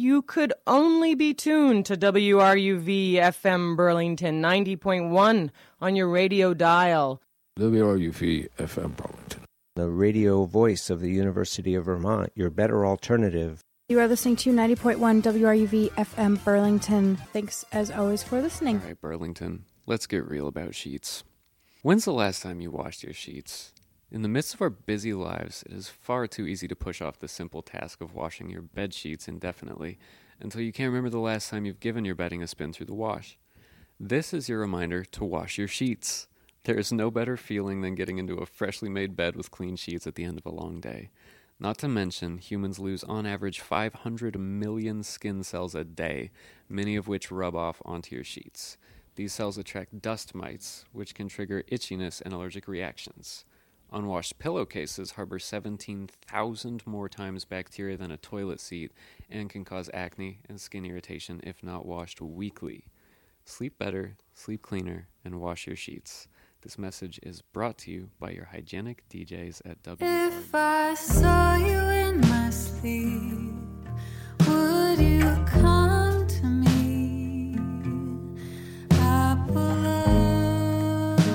you could only be tuned to WRUV FM Burlington 90.1 on your radio dial. WRUV FM Burlington, the radio voice of the University of Vermont, your better alternative. You are listening to 90.1 WRUV FM Burlington. Thanks, as always, for listening. All right, Burlington, let's get real about sheets. When's the last time you washed your sheets? In the midst of our busy lives, it is far too easy to push off the simple task of washing your bed sheets indefinitely until you can't remember the last time you've given your bedding a spin through the wash. This is your reminder to wash your sheets. There is no better feeling than getting into a freshly made bed with clean sheets at the end of a long day. Not to mention, humans lose on average 500 million skin cells a day, many of which rub off onto your sheets. These cells attract dust mites, which can trigger itchiness and allergic reactions. Unwashed pillowcases harbor 17,000 more times bacteria than a toilet seat and can cause acne and skin irritation if not washed weekly. Sleep better, sleep cleaner, and wash your sheets. This message is brought to you by your hygienic DJs at WRUV. If I saw you in my sleep, would you come to me? Apple of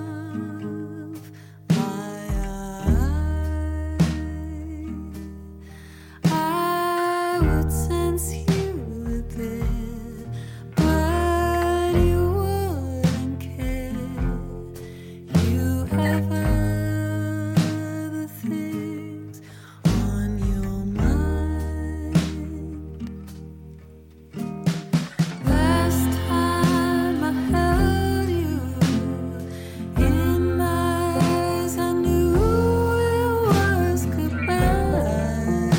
my eye, I would sense you with it, but you wouldn't care. You have other things on your mind. Last time I held you in my eyes, I knew it was goodbye.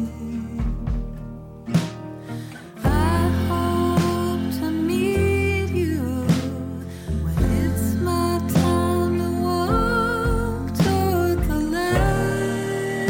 I hope to meet you when it's my time to walk toward the light.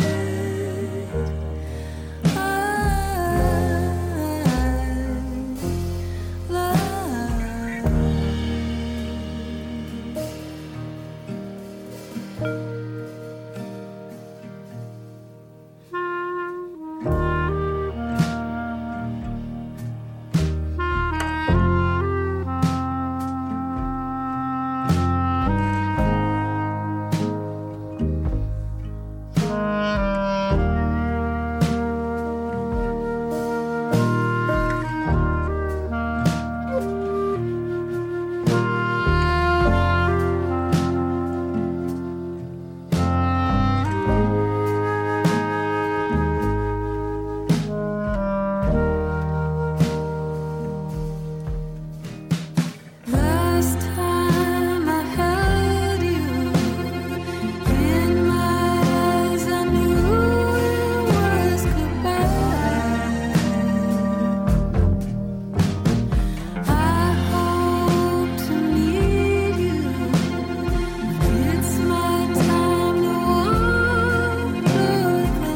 Last time I held you in my eyes, I knew it was goodbye. I hope to meet you when it's my time to walk toward the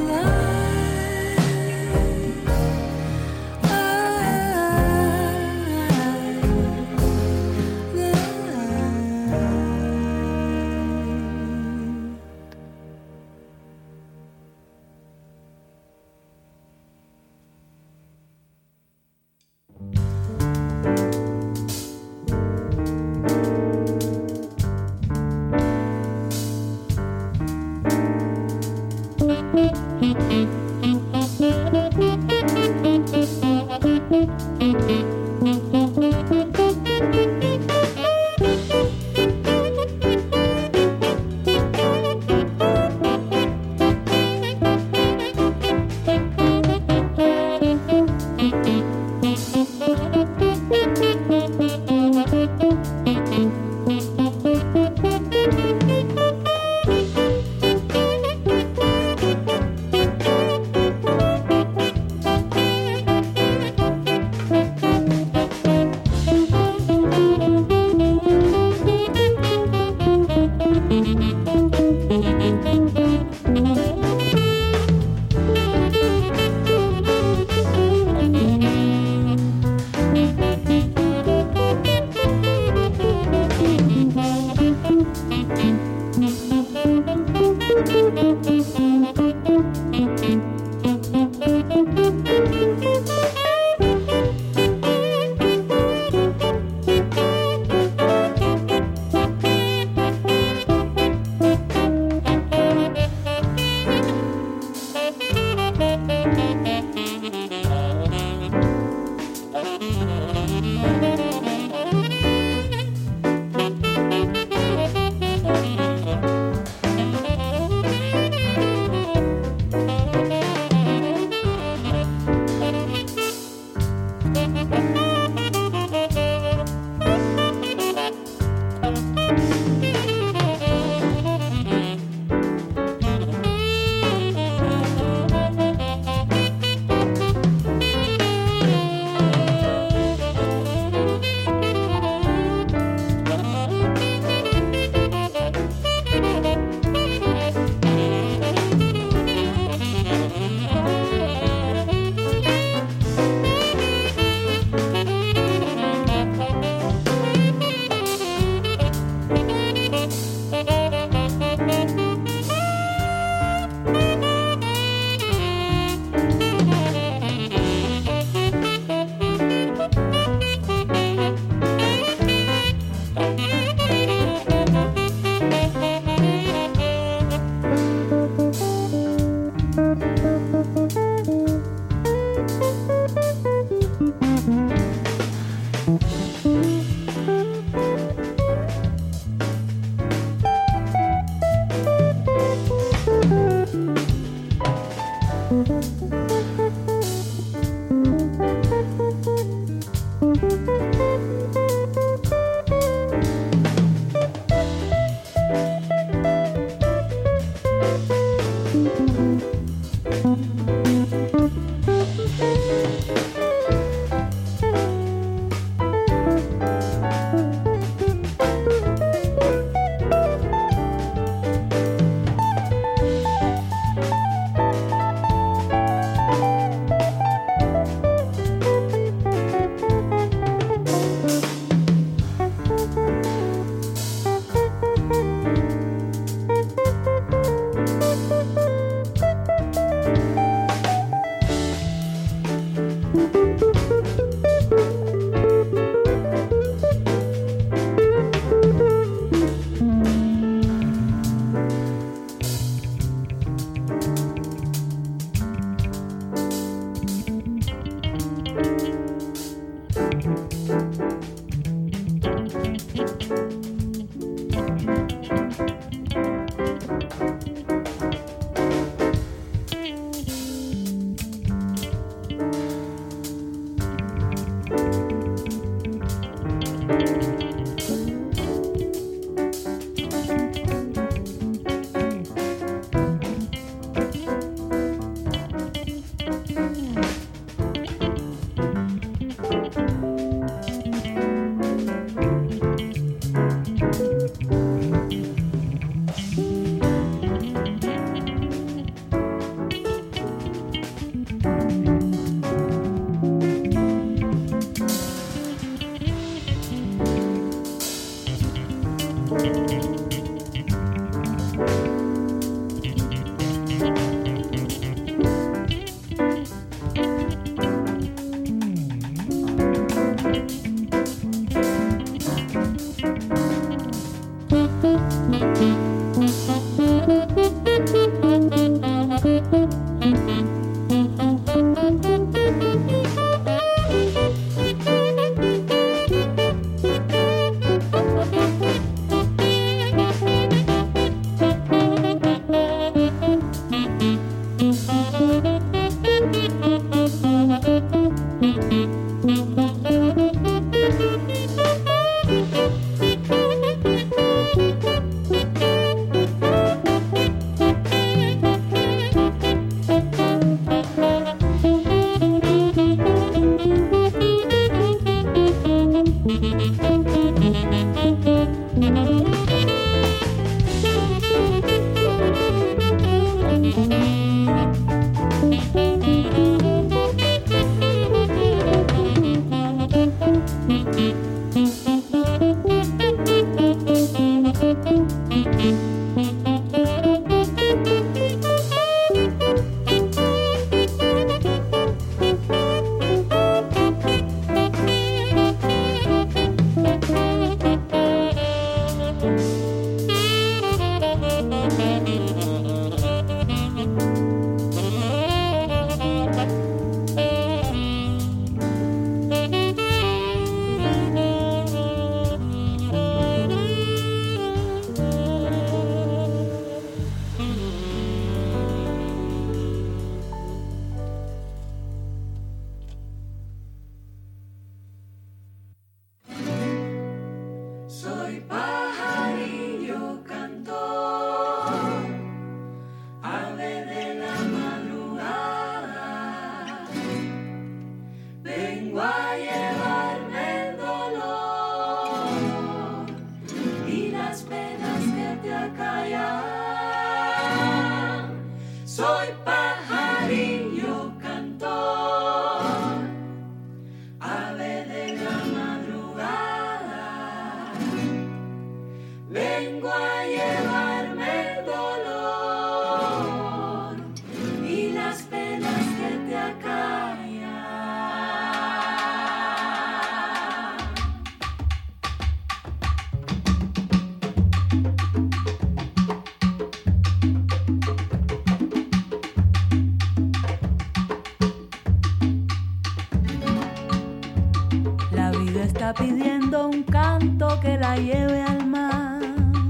está pidiendo un canto que la lleve al mar.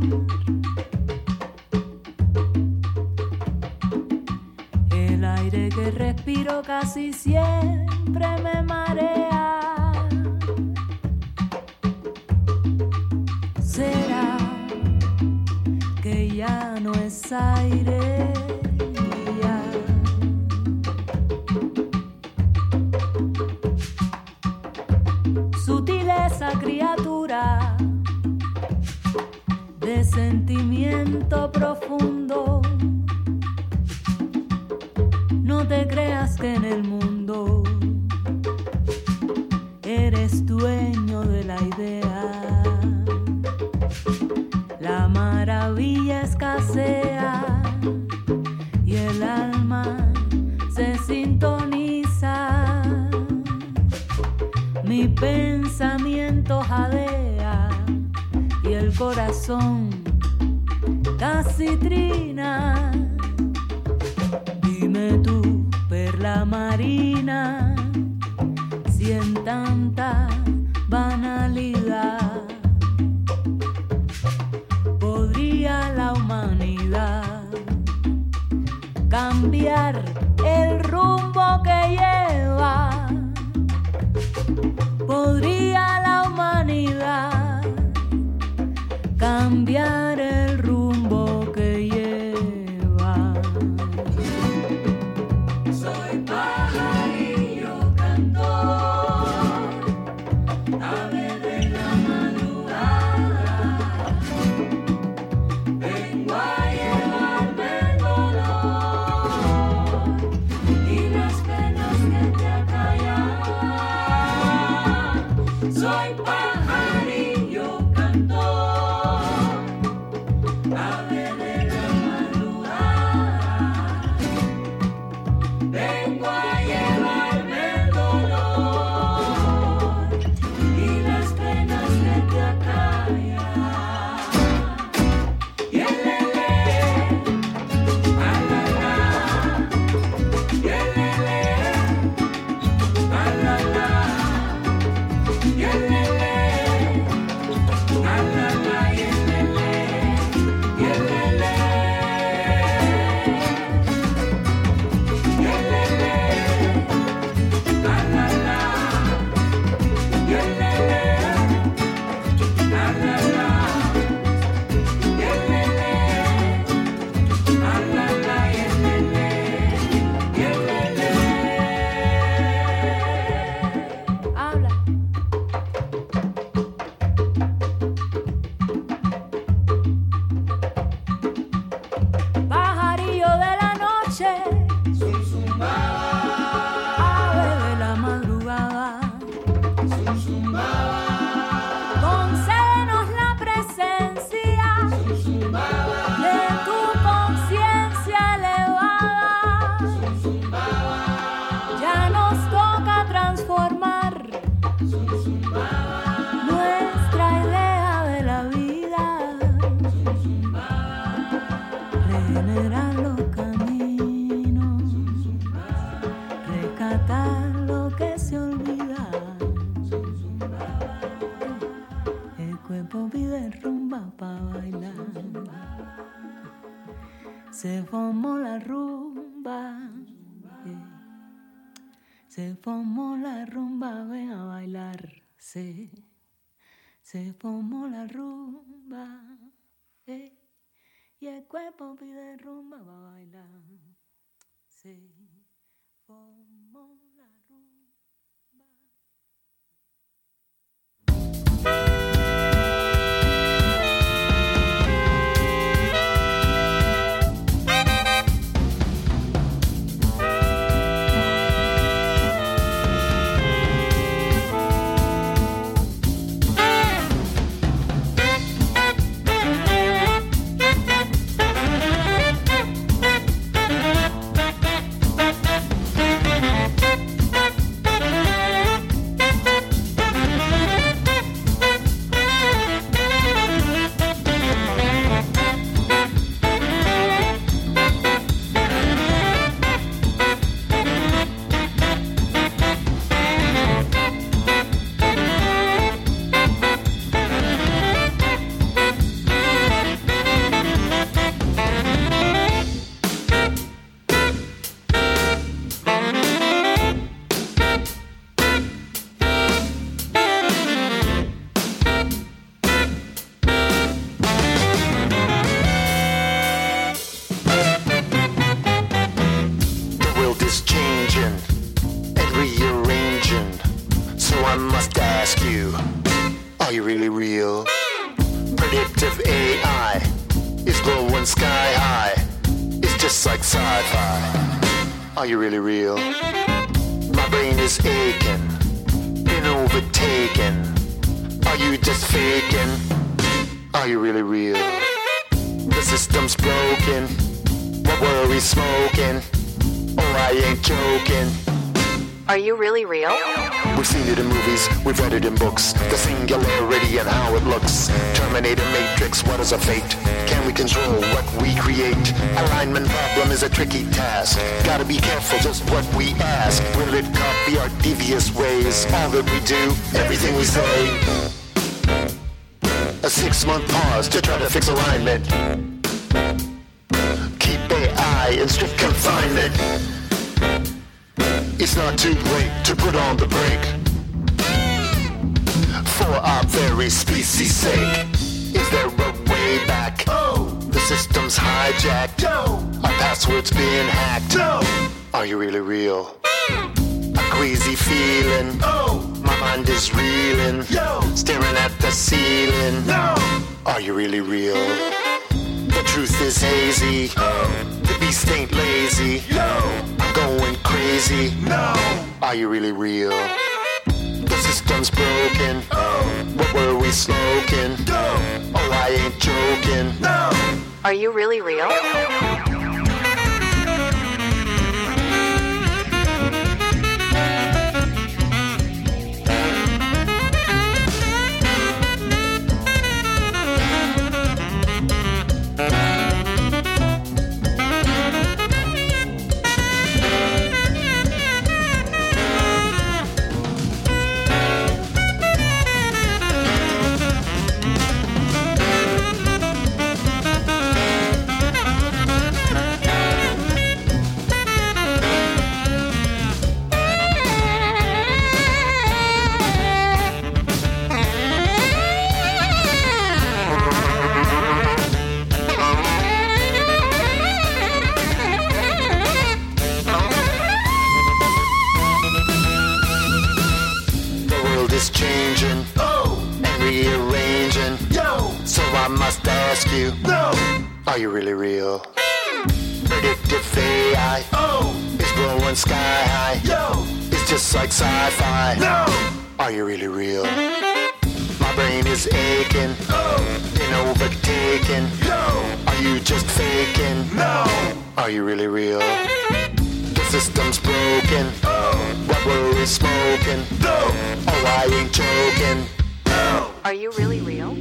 El aire que respiro casi siempre me marea. ¿Será que ya no es aire? Ya. Sutileza, criatura de sentimiento profundo. No te creas que en el mundo eres dueño de la idea. La maravilla escasea y el alma se sintoniza. Mi pensamiento jadea y el corazón casi trina. Dime tú, perla marina, si en tanta banalidad podría la humanidad cambiar el rumbo que lleva. Podría la humanidad cambiar el rumbo que lleva. Soy pajarillo cantor, ave de la madrugada. Vengo a llevarme el dolor y las penas que te acallan. Soy pajarillo cantor, ave de la madrugada. Vengo a llevarme el dolor y las penas que te acallan. Y el lele, a la la, y el lele, a la la. Y el lele, a la la, y el lele, y el lele, y el lele, a la la, y el lele, a la la, y el lele, a la la, y el lele, y el lele. Habla. Pajarillo de la noche, ave de la madrugada, concédenos la presencia de tu conciencia elevada. Ya nos toca transformar nuestra idea de la vida. Regenerar los caminos, rescatar lo que se olvida. El cuerpo pide rumba pa' bailar. Se formó la rumba, se formó la rumba, ven a bailar. Se formó la rumba, y el cuerpo pide rumba pa' bailar. Se formó la rumba. world is changing and rearranging. So I must ask you, are you really real? Predictive AI is blowing sky high. It's just like sci-fi. Are you really real? My brain is aching, been overtaken. Are you just faking? Are you really real? The system's broken. What were we smoking? Oh, I ain't joking. Are you really real? We've seen it in movies, we've read it in books. The singularity and how it looks. Terminator, Matrix, what is a fate? Can we control what we create? Alignment problem is a tricky task. Gotta be careful just what we ask. Will it copy our devious ways? All that we do, everything we say. A 6-month pause to try to fix alignment. Keep AI in strict confinement. It's not too late to put on the brake. For our very species' sake. Is there a way back? Oh, the system's hijacked. No, our password's been hacked. No, are you really real? A queasy feeling. Oh, my mind is reeling. Yo, staring at the ceiling. No, are you really real? The truth is hazy. The beast ain't lazy. I'm going crazy. No, are you really real? The system's broken. What were we smoking? Oh, I ain't joking. No, are you really real? changing, and rearranging. So I must ask you, are you really real? Predictive AI is blowing sky high. It's just like sci-fi. Are you really real? My brain is aching, been overtaken. Are you just faking? Are you really real? The system's broken. What were we smoking? Oh, I ain't joking. Are you really real?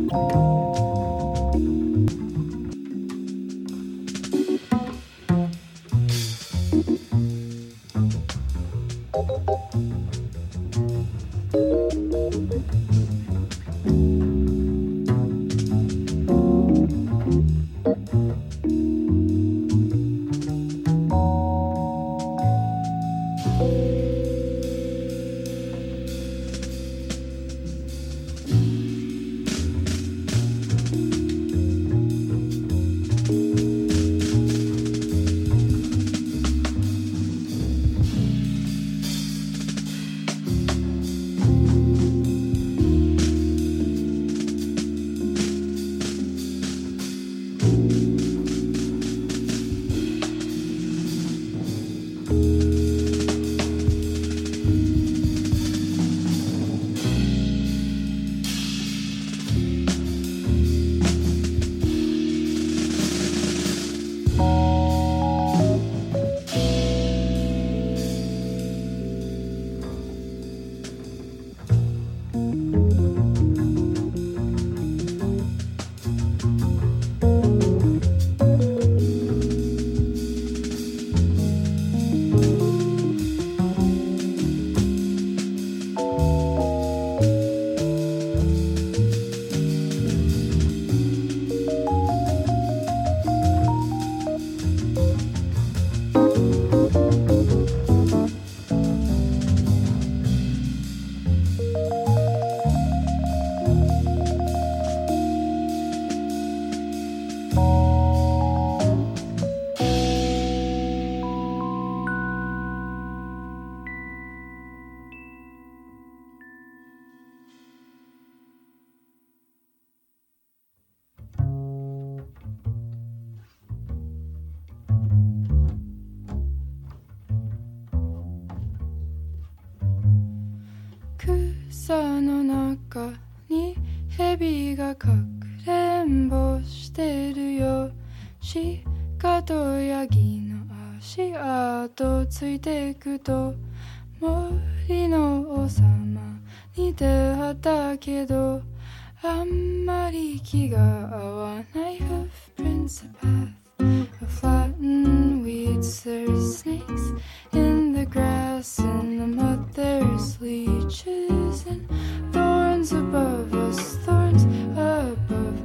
草の中に蛇がかくれんぼしてるよ。鹿とヤギの足跡ついてくと森の王様に出会ったけどあんまり気が合わない Hoofprints a path of flattened weeds. There's snakes in the grass and the mud. There's leeches and thorns above us, thorns above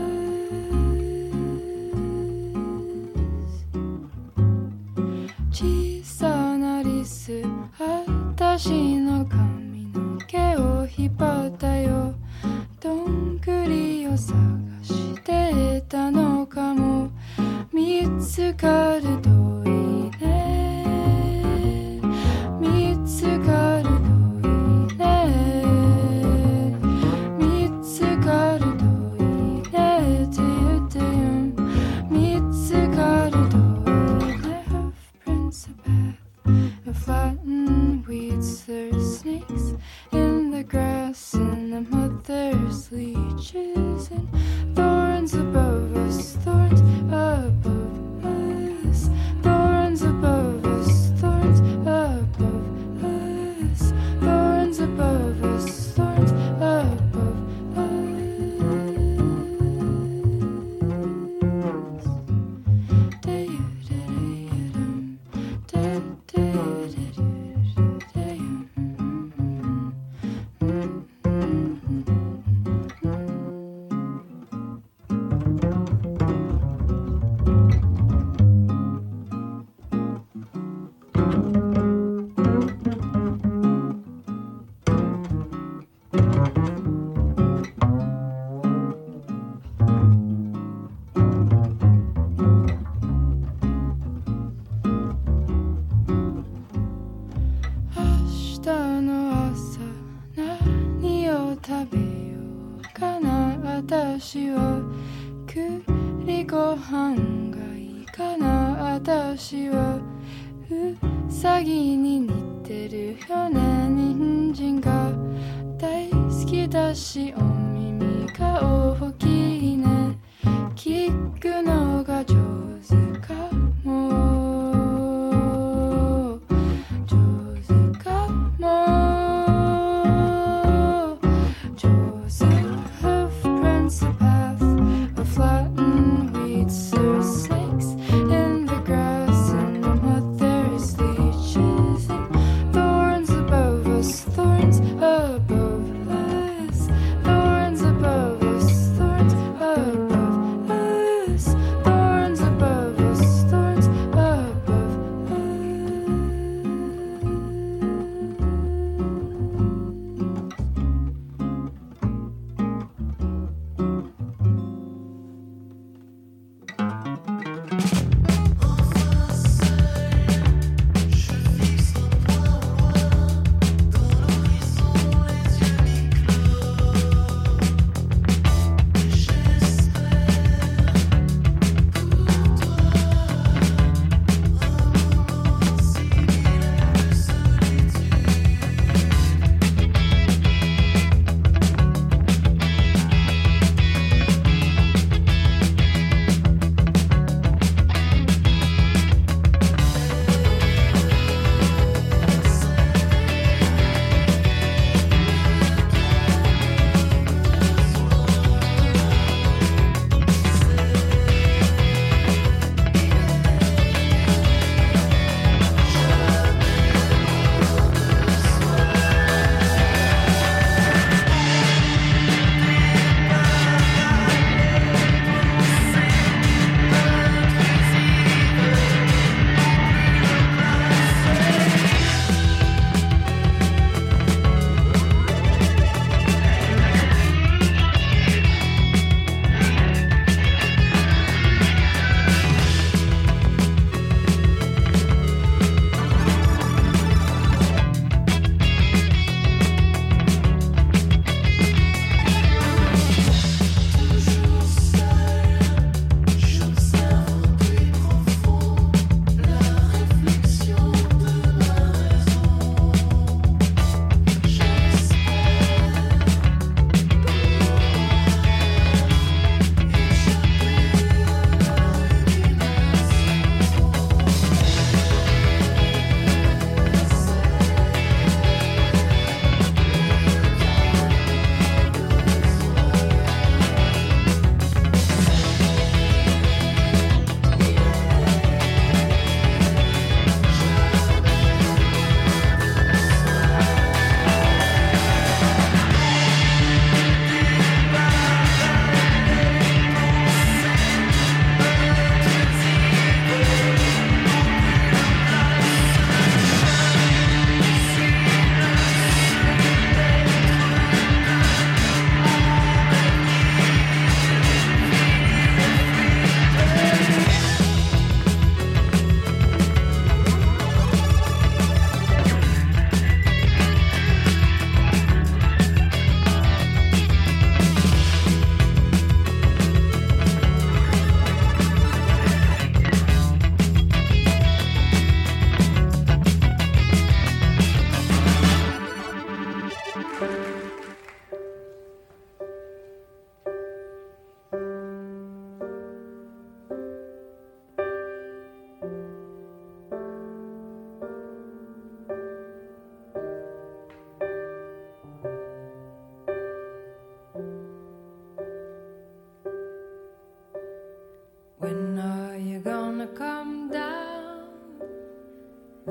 us. 小さなリス、私の髪の毛を引っ張ったよ。どんぐりを探してたのかも。見つかるといいね。見つかるといいね。見つかるといいねって言ってよ。見つかるといいね。Hoofprints a path of flattened weeds. There's snakes in the grass and the mud. There's leeches and thorns above us, thorns above us, thorns above us, thorns above us, thorns above us, thorns above私は栗ご飯がいいかな。私はうさぎに似てるよね。人参が大好きだしお耳が大きいね。聞くのが上手かも。上手かも。上手。Hoofprints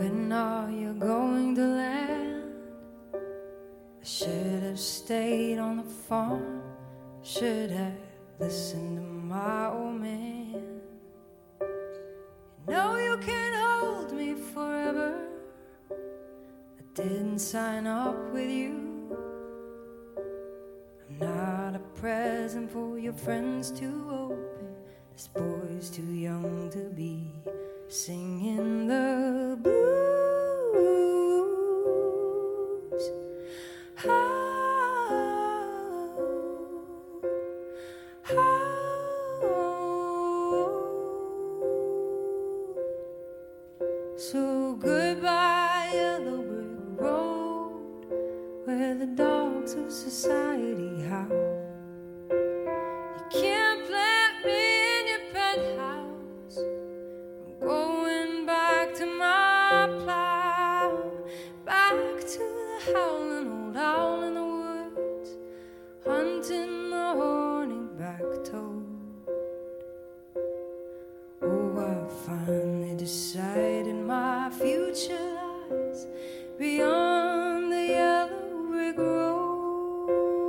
When are you going to land? I should have stayed on the farm. Should have listened to my old man. You know you can't hold me forever. I didn't sign up with you. I'm not a present for your friends to open. This boy's too young to be singing the blues. So goodbye, yellow brick road, where the dogs of society howl. You can't plant me in your penthouse. I'm going back to my plow, back to the howling old owl in the woods, hunting the horny-backed toad. Oh, I finally decided my future lies beyond the yellow brick road.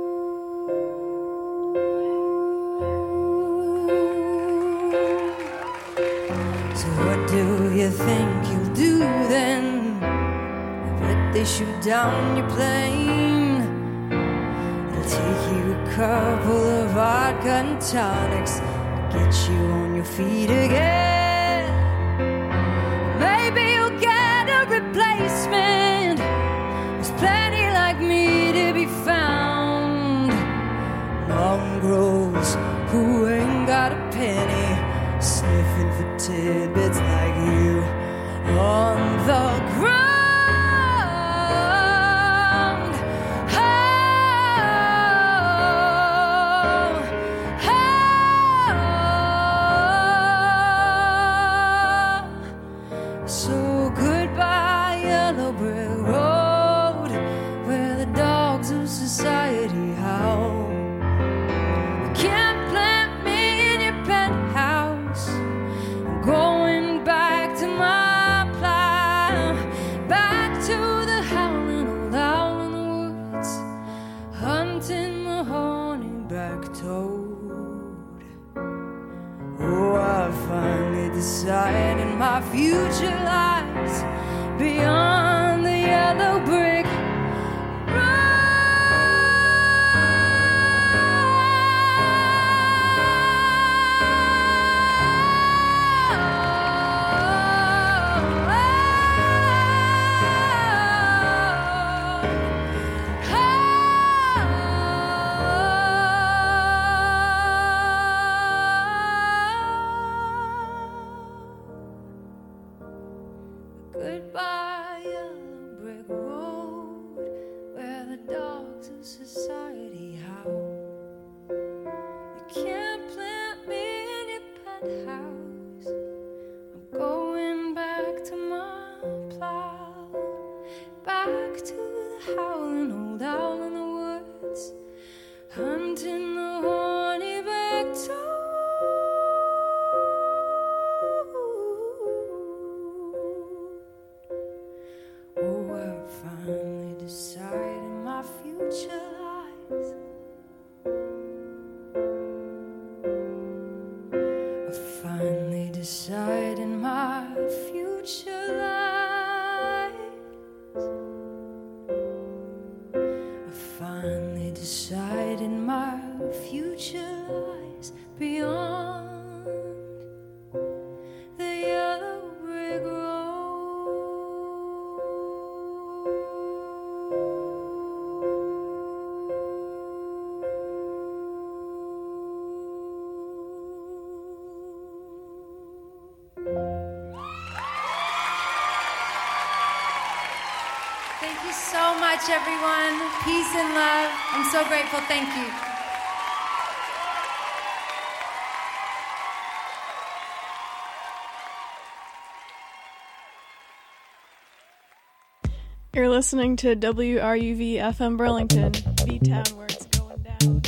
So what do you think you'll do then? I bet they shoot down your plane. It'll take you a couple of vodka and tonics to get you on your feet again. Maybe you'll get a replacement. There's plenty like me to be found. Mongrels who ain't got a penny, sniffing for tidbits like you on the ground. So goodbye, yellow brick road, where the dogs of society howl. You can't plant me in your penthouse. I'm going back to my plow, back to the howling old owl in the woods, hunting the horny-backed toad. Oh, I finally decided my future lies beyond the yellow brick Goodbye, yellow brick road, where the dogs of society howl. You can't plant me in your penthouse. I'm going back to my plow, back to the howling old owl in the woods, hunting the horny-backed toad. Oh, I finally decided my future lies. I finally decided my future lies. I finally decided my future lies beyond the yellow brick road. Thank you so much, everyone. Peace and love. I'm so grateful. Thank you. You're listening to WRUV FM Burlington, B-Town, where it's going down.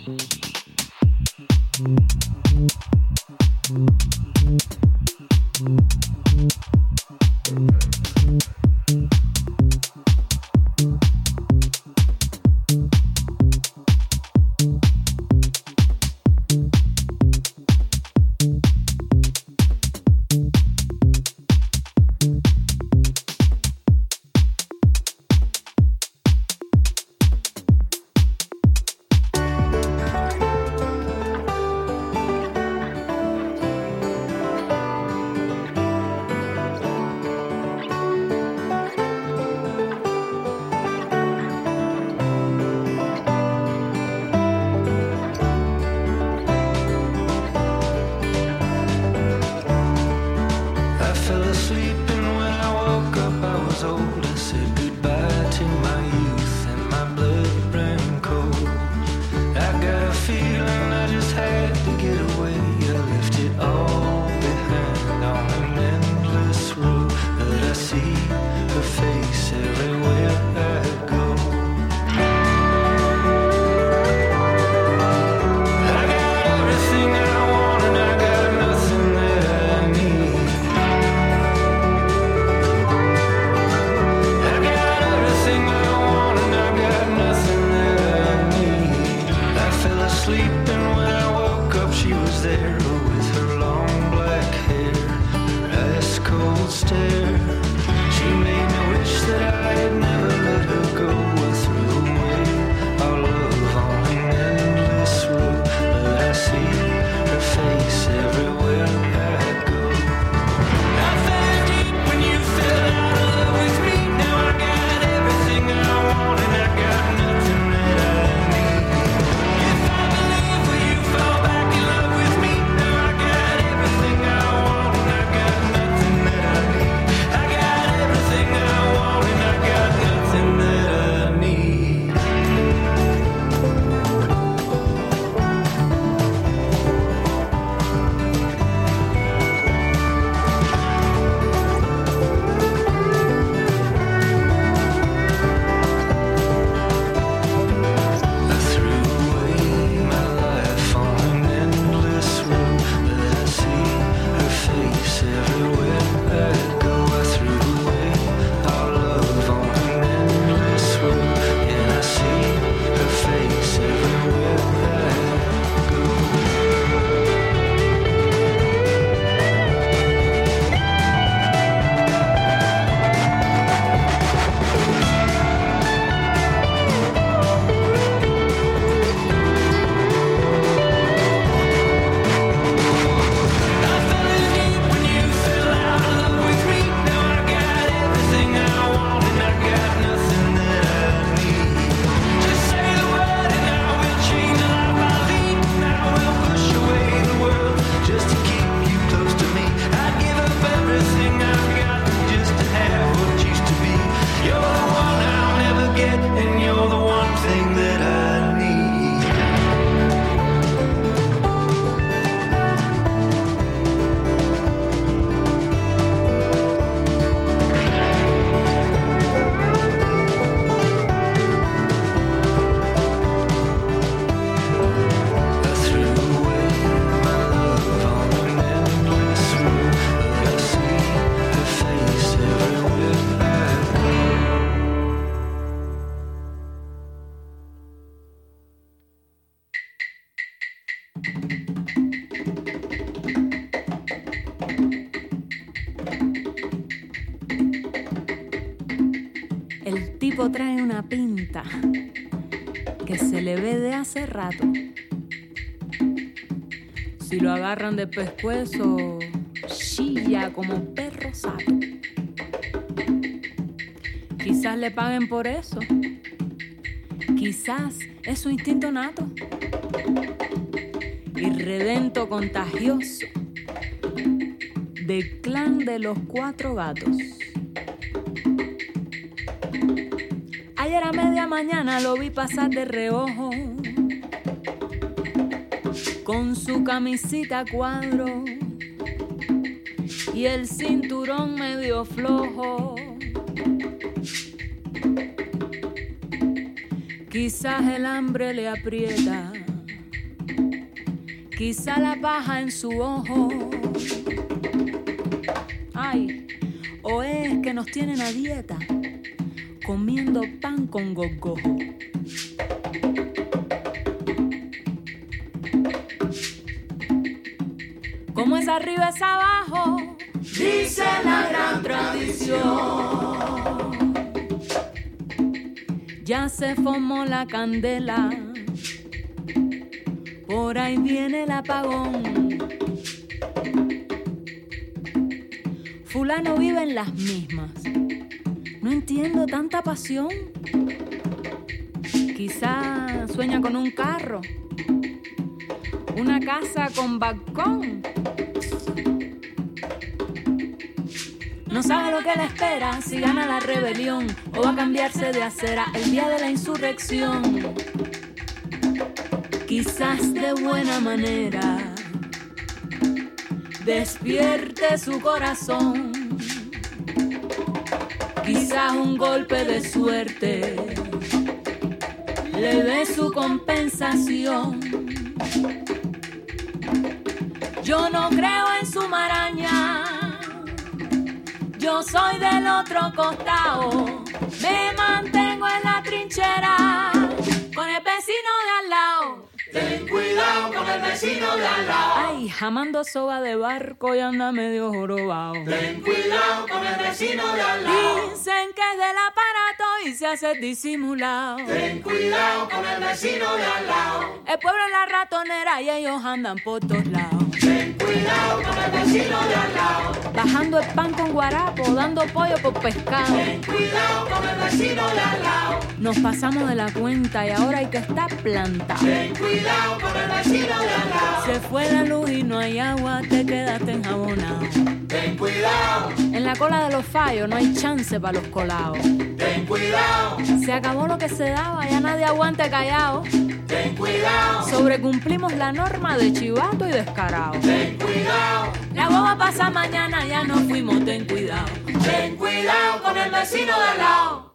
El tipo trae una pinta que se le ve de hace rato. Si lo agarran de pescuezo, chilla como perro sato. Quizás le paguen por eso. Quizás es su instinto nato. Irredento contagioso del clan de los 4 gatos. Ayer a media mañana lo vi pasar de reojo con su camisita a cuadro y el cinturón medio flojo. Quizás el hambre le aprieta quizá la paja en su ojo. Ay, o es que nos tienen a dieta, comiendo pan con gogojo. Como es arriba es abajo, dice la gran tradición. Ya se formó la candela, por ahí viene el apagón. Fulano vive en las mismas. No entiendo tanta pasión. Quizá sueña con un carro, una casa con balcón. No sabe lo que le espera, si gana la rebelión o va a cambiarse de acera el día de la insurrección. Quizás de buena manera despierte su corazón. Quizás un golpe de suerte le dé su compensación. Yo no creo en su maraña, yo soy del otro costado. Me mantengo en la trinchera con el vecino de al lado. Ten cuidado con el vecino de al lado. Ay, jamando soga de barco y anda medio jorobado. Ten cuidado con el vecino de al lado. Dicen que es del aparato y se hace disimulado. Ten cuidado con el vecino de al lado. El pueblo es la ratonera y ellos andan por todos lados. Ten cuidado con el vecino de al lado. Bajando el pan con guarapo, dando pollo por pescado. Ten cuidado con el vecino de al lado. Nos pasamos de la cuenta y ahora hay que estar plantado. Ten cuidado con el vecino de al lado. Se fue la luz y no hay agua, te quedaste enjabonado. Ten cuidado. En la cola de los fallos no hay chance para los colados. Ten cuidado. Se acabó lo que se daba, ya nadie aguante callado. Ten cuidado. Sobrecumplimos la norma de chivato y descarado. Ten cuidado. La boba pasa mañana, ya nos fuimos, ten cuidado. Ten cuidado con el vecino de al lado.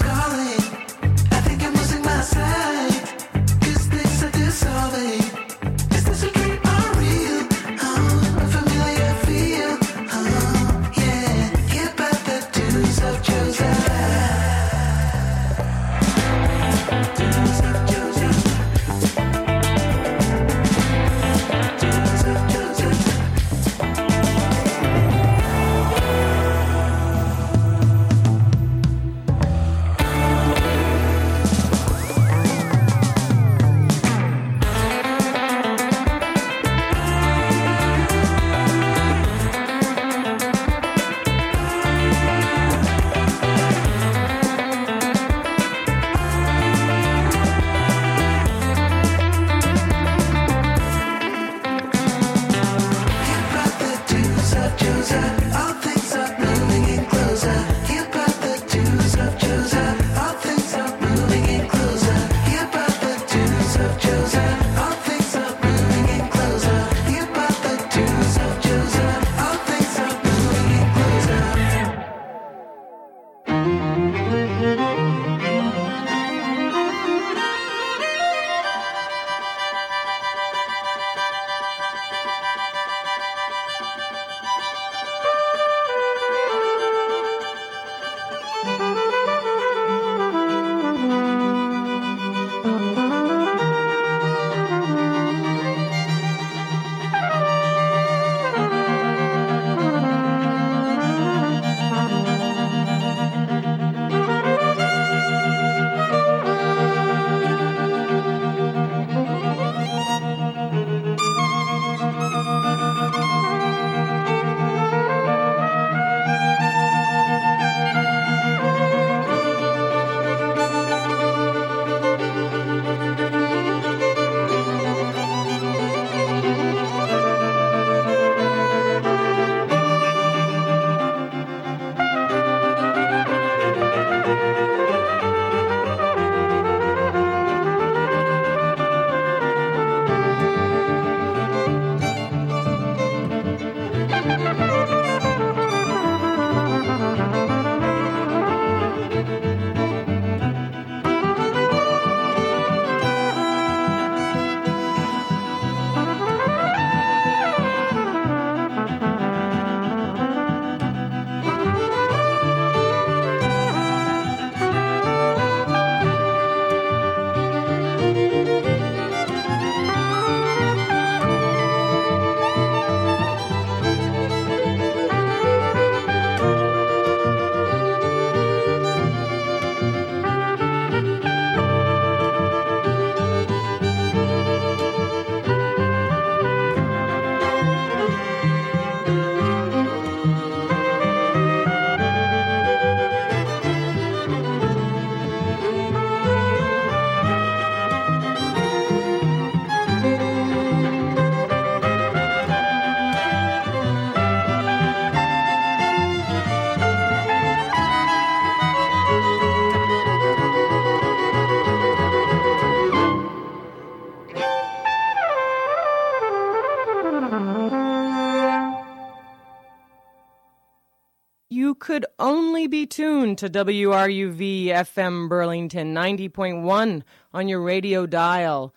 You could only be tuned to WRUV FM Burlington 90.1 on your radio dial.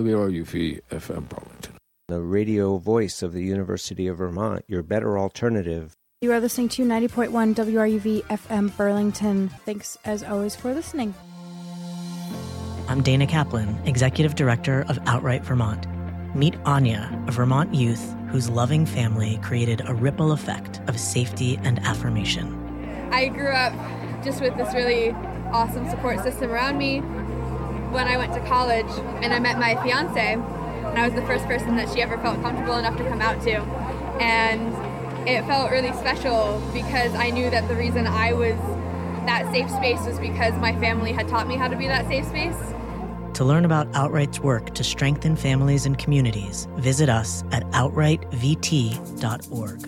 WRUV FM Burlington. The radio voice of the University of Vermont, your better alternative. You are listening to 90.1 WRUV FM Burlington. Thanks, as always, for listening. I'm Dana Kaplan, Executive Director of Outright Vermont. Meet Anya, a Vermont youth whose loving family created a ripple effect of safety and affirmation. I grew up just with this really awesome support system around me. When I went to college and I met my fiance, and I was the first person that she ever felt comfortable enough to come out to. And it felt really special because I knew that the reason I was that safe space was because my family had taught me how to be that safe space. To learn about Outright's work to strengthen families and communities, visit us at outrightvt.org.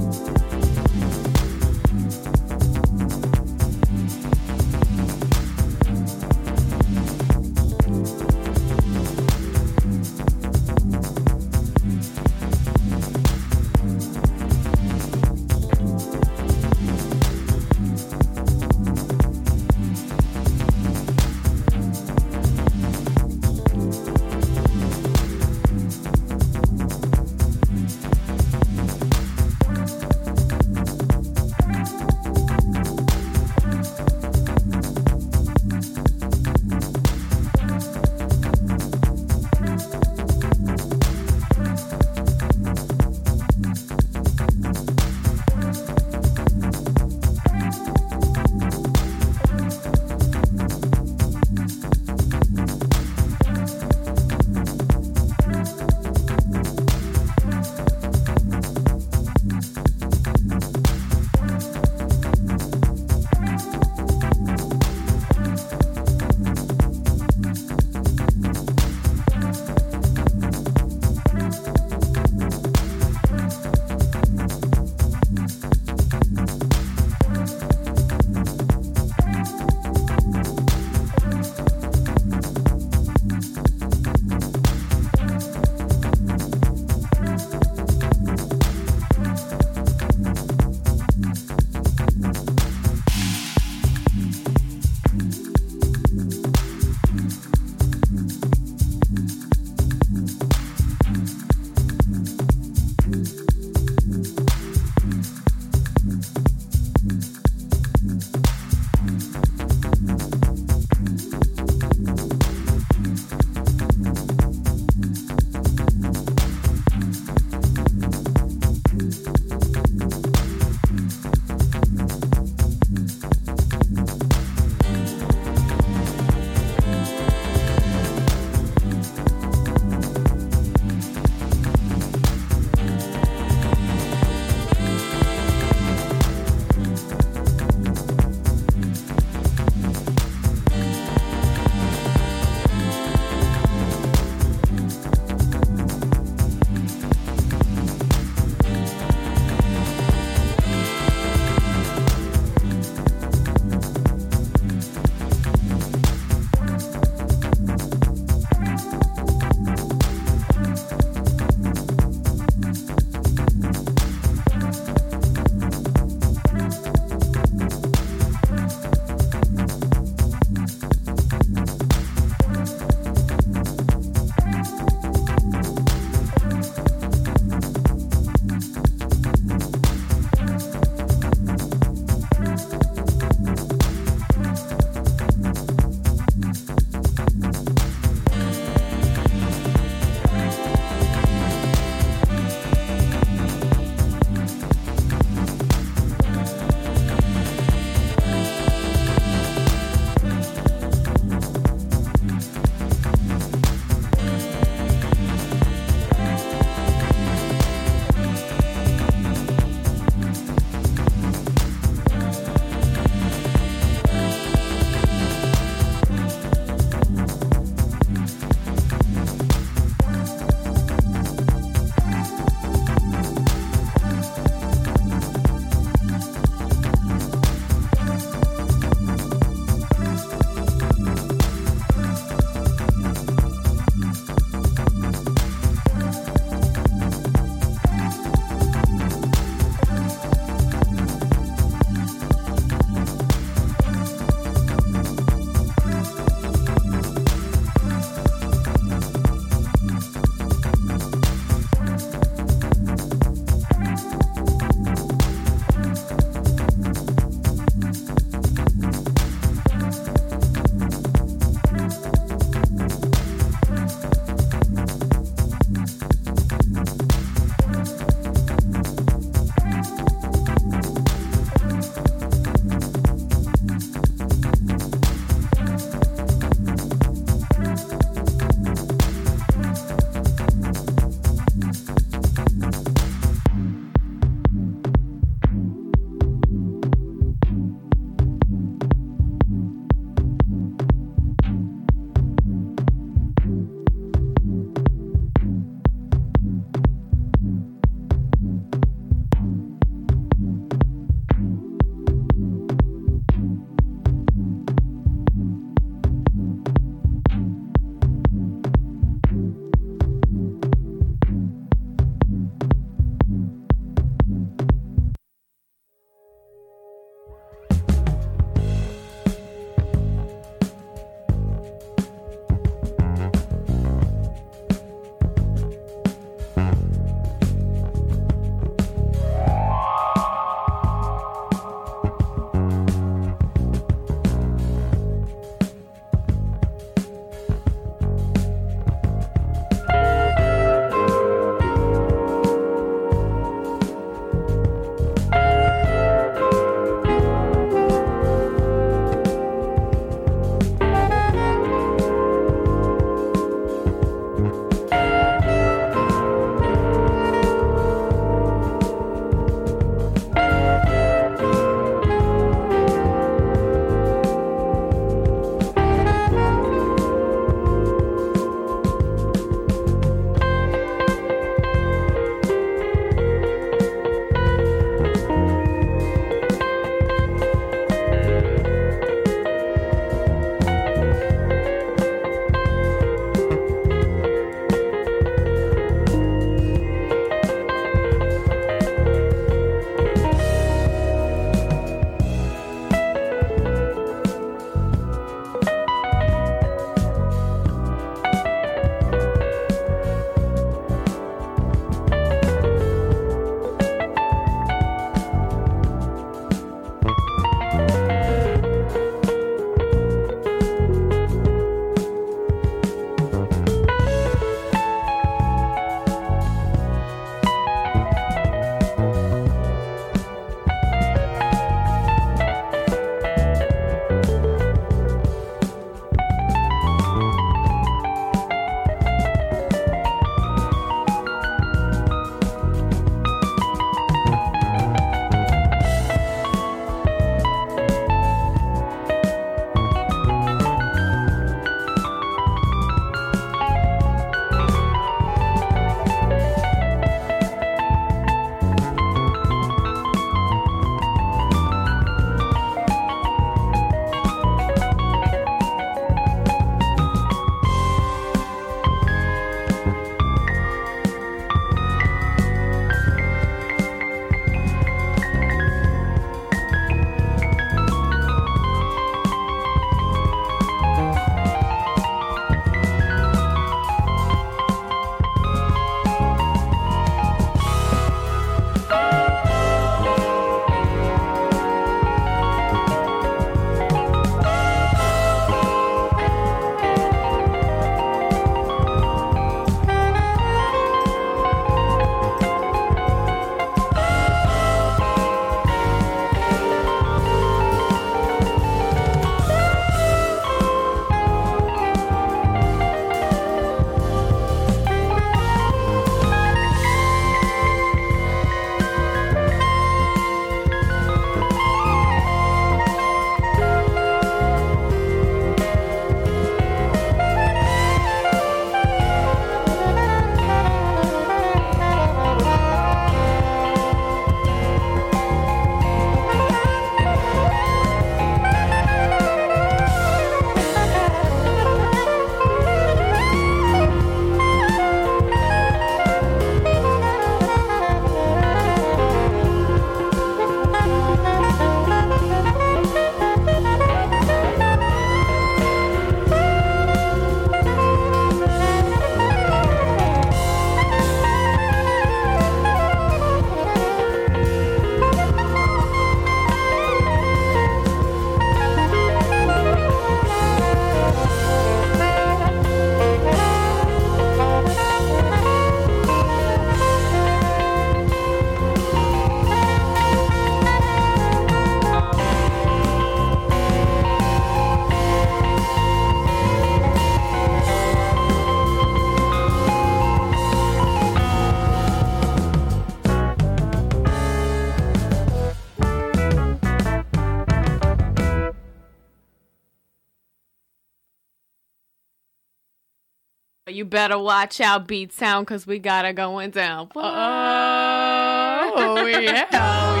You better watch out, Beat Sound, because we got her going down. Oh, yeah.